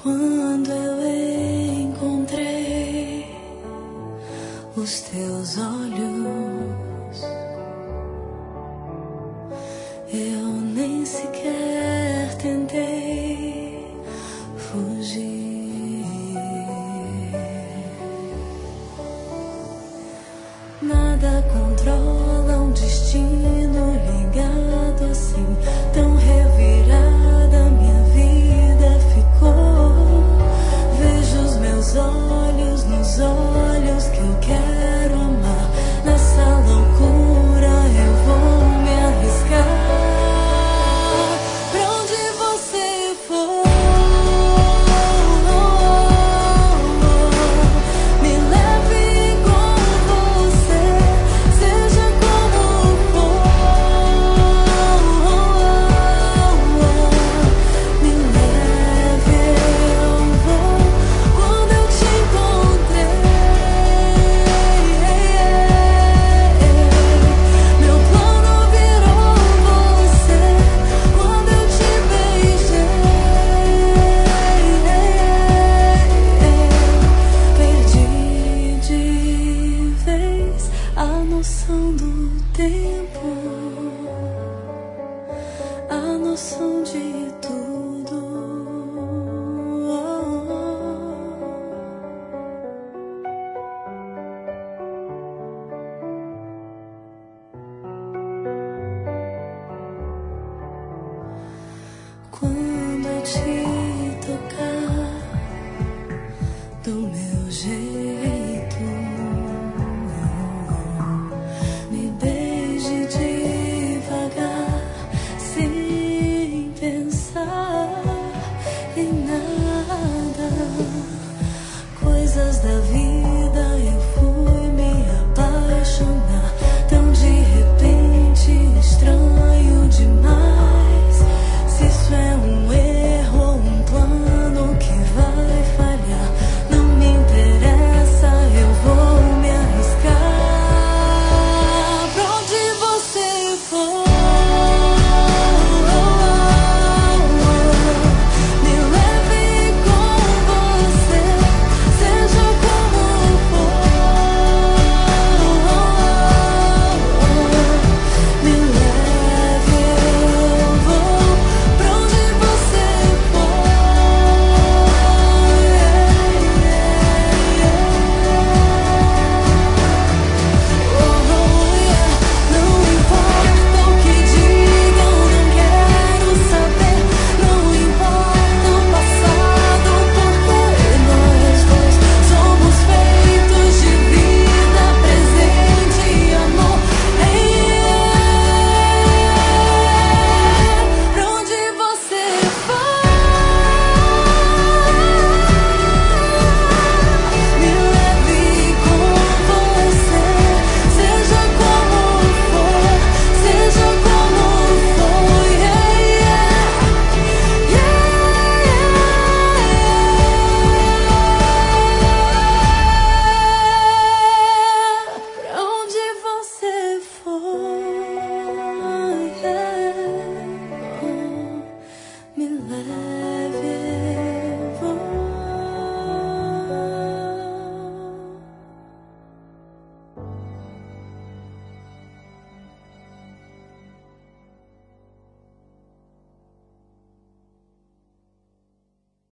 Quando eu encontrei os teus olhos, eu nem sequer tentei fugir. Nada controla um destino ligado assim, tão revirada minha vida ficou. Vejo os meus olhos nos olhos que eu quero amar. Nessa loucura eu vou me arriscar. Pra onde você for, me leve com você, seja como for. Me leve, eu vou. Quando eu te encontrei, meu plano virou você. Quando eu te beijei, perdi de vez a noção do tempo, a noção de tudo. Quando eu te tocar do meu jeito,